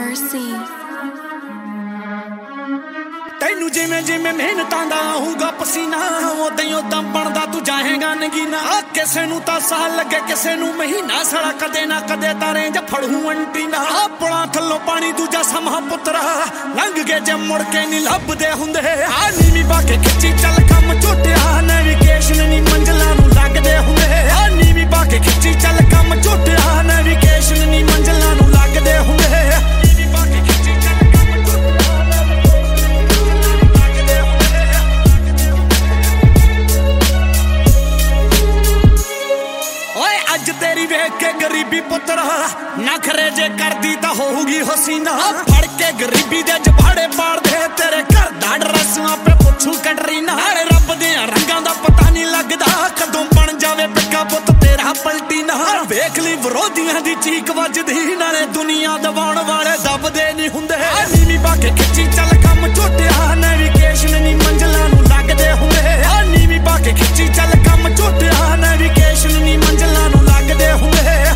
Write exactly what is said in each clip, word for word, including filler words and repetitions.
Mercy. ਤੈਨੂੰ ਜਿਵੇਂ ਜਿਵੇਂ ਮਿਹਨਤਾਂ ਦਾ ਆਊਗਾ ਪਸੀਨਾ ਉਦਾਂ ਹੀ ਉਦਾਂ ਬਣਦਾ ਤੂੰ ਜਾਏਗਾ ਨਗੀਨਾ ਕਿਸੇ ਨੂੰ ਤਾਂ ਸਾਲ ਲੱਗੇ ਕਿਸੇ ਨੂੰ ਮਹੀਨਾ ਸਾਲਾ ਕਦੇ ਨਾ ਕਦੇ ਤਾਰੇ ਜਾਂ ਫੜੂ ਅੰਟੀਨਾ ਆਪਣਾ ਥੱਲੋਂ ਪਾਣੀ ਦੂਜਾ ਸਮਾਂ ਪੁੱਤਰਾ ਲੰਘ ਕੇ ਜੇ ਮੁੜ ਕੇ ਨਹੀਂ ਲੱਭਦੇ ਹੁੰਦੇ ਆ ਨੀਵੀਂ ਪਾ ਕੇ ਖਿੱਚੀ ਚੱਲ ਕੰਮ ਝੋਟਿਆ ਨੈਵੀਗੇਸ਼ਨ ਨਹੀਂ ਮੰਜ਼ਲਾਂ ਨੂੰ ਲੱਗਦੇ ਹੁੰਦੇ ਆ ਨੀਵੀਂ ਪਾ ਕੇ ਖਿੱਚੀ ਚੱਲ ਕੰਮ ਝੋਟਿਆ ਨੈਵੀਗੇਸ਼ਨ ਨਹੀਂ ਮੰਜ਼ਲਾਂ ਨੂੰ ਲੱਗਦੇ ਹੁੰਦੇ ਅੱਜ ਤੇਰੀ ਵੇਖ ਕੇ ਗਰੀਬੀ ਪੁੱਤਰਾ ਨਖਰੇ ਜੇ ਕਰਦੀ ਤਾਂ ਹੋਊਗੀ ਹਸੀਨਾ ਫੜ ਕੇ ਗਰੀਬੀ ਦੇ ਜਬਾੜੇ ਪਾੜਦੇ ਤੇਰੇ ਘਰ ਦਾ ਡਰੈਸ ਆਪੇ ਪੁੱਛੂ ਕਟਰੀਨਾ ਨਾਲੇ ਰੱਬ ਦੇ ਰੰਗਾਂ ਦਾ ਪਤਾ ਨਹੀਂ ਲੱਗਦਾ ਕਦੋਂ ਬਣ ਜਾਵੇ ਪਿੱਕਾ ਪੁੱਤ ਤੇਰਾ ਪਲਟੀ ਨਾ ਵੇਖ ਲਈ ਵਿਰੋਧੀਆਂ ਦੀ ਚੀਕ ਵੱਜਦੀ ਨਾਲੇ ਦੁਨੀਆ ਦਬਾਉਣ ਵਾਲੇ ਦੱਬਦੇ ਨਹੀਂ ਹੁੰਦੇ ਨੀਵੀਂ ਪਾ ਕੇ ਖਿੱਚੀ ਚੱਲ ਕੰਮ ਝੋਟਿਆ ਨੈਵੀਗੇਸ਼ਨ ਨਹੀਂ ਮੰਜ਼ਲਾਂ ਨੂੰ ਲੱਗਦੇ ਹੁੰਦੇ ਆ ਨੀਵੀਂ ਪਾ ਕੇ ਖਿੱਚੀ ਚੱਲ ਕੰਮ ਝੋਟਿਆ ਨੈਵੀਗੇਸ਼ਨ ਨਹੀਂ ਮੰਜ਼ਲਾਂ ਨੂੰ ਲੱਗਦੇ ਹੁੰਦੇ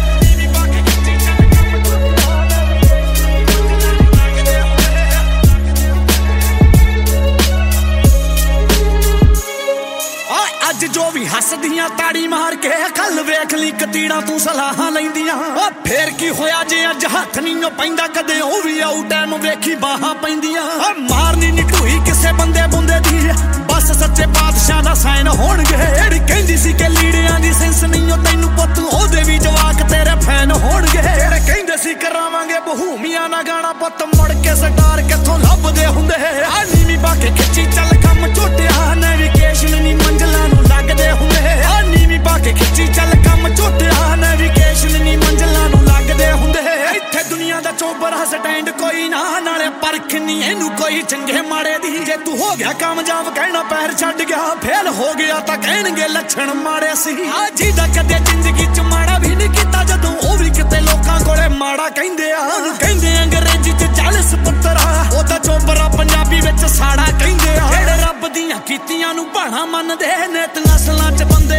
ਅੱਜ ਜੋ ਵੀ ਹੱਸਦੀਆਂ ਤਾੜੀ ਮਾਰ ਕੇ ਕੱਲ ਵੇਖ ਲਈ ਕਤੀੜਾਂ ਤੂੰ ਸਲਾਹਾਂ ਲੈਂਦੀਆਂ ਓ ਫੇਰ ਕੀ ਹੋਇਆ ਜੇ ਅੱਜ ਹੱਥ ਨਹੀਂ ਪੈਂਦਾ ਕਦੇ ਉਹ ਵੀ ਆਊ ਟਾਈਮ ਵੇਖੀ ਬਾਹਾਂ ਪੈਂਦੀਆਂ ਓ ਮਾਰਨੀ ਨੀ ਢੂਈ ਕਿਸੇ ਬੰਦੇ ਬੁੰਦੇ ਦੀ ਬਸ ਸੱਚੇ ਪਾਤਸ਼ਾਹ ਦਾ ਸਾਈਨ ਹੋਣਗੇ ਜਿਹੜੀ ਕਹਿੰਦੀ ਸੀ ਕਿ ਲੀੜਿਆਂ ਦੀ ਸੈਂਸ ਨਹੀਂ ਓ ਤੈਨੂੰ ਪੁੱਤ ਉਹਦੇ ਵੀ ਜਵਾਕ ਤੇਰੇ ਫੈਨ ਹੋਣਗੇ ਜਿਹੜੇ ਕਹਿੰਦੇ ਸੀ ਕਰਾਵਾਂਗੇ ਬਹੂਮੀਆਂ ਨਾ ਗਾਣਾ ਪੁੱਤ ਮੁੜ ਕੇ ਸਟਾਰ ਕਿੱਥੋਂ ਲੱਭਦੇ ਹੁੰਦੇ ਆ ਨੀਵੀਂ ਪਾ ਕੇ ਖਿੱਚੀ ਚੱਲ ਕੰਮ ਝੋਟਿਆ ਨੈਵੀਗੇਸ਼ਨ ਨਹੀਂ ਮੰਜ਼ਲਾਂ ਨੂੰ ਲੱਗਦੇ ਹੁੰਦੇ ਆ ਨੀਵੀਂ ਪਾ ਕੇ ਖਿੱਚੀ ਚੱਲ ਕੰਮ ਝੋਟਿਆ ਨੈਵੀਗੇਸ਼ਨ ਨਹੀਂ ਮੰਜ਼ਲਾਂ ਨੂੰ ਲੱਗਦੇ ਹੁੰਦੇ ਇੱਥੇ ਦੁਨੀਆ ਦਾ ਚੋਬਰਾ ਸਟੈਂਡ ਕੋਈ ਨਾ ਨਾਲੇ ਪਰਖ ਨਹੀਂ ਇਹਨੂੰ ਕੋਈ ਚੰਗੇ ਮਾੜੇ ਦੀ ਜੇ ਤੂੰ ਹੋ ਗਿਆ ਕਾਮਯਾਬ ਕਹਿਣਾ ਪੈਰ ਛੱਡ ਗਿਆ ਫੇਲ ਹੋ ਗਿਆ ਤਾਂ ਕਹਿਣਗੇ ਲੱਛਣ ਮਾੜੇ ਸੀ ਆ ਜਿਹਦਾ ਕਦੇ ਜ਼ਿੰਦਗੀ ਚ ਮਾੜਾ ਵੀ ਨਹੀਂ ਕੀਤਾ ਜਦੋਂ ਉਹ ਵੀ ਕਿਤੇ ਲੋਕਾਂ ਕੋਲੇ ਮਾੜਾ ਕਹਿੰਦੇ ਆ ਉਹਨੂੰ ਕਹਿੰਦੇ ਅੰਗਰੇਜ਼ੀ ਚ ਚਾਲੀਸ ਪੁੱਤਰਾ ਉਹਦਾ ਚੋਬਰਾ ਪੰਜਾਬੀ ਵਿੱਚ ਸਾੜਾ ਕਹਿੰਦੇ ਆ ਜਿਹੜੇ ਰੱਬ ਦੀਆਂ ਕੀਤੀਆਂ ਨੂੰ ਭਾਣਾ ਮੰਨਦੇ ਨੇ ਨਸਲਾਂ ਚ ਬੰਦੇ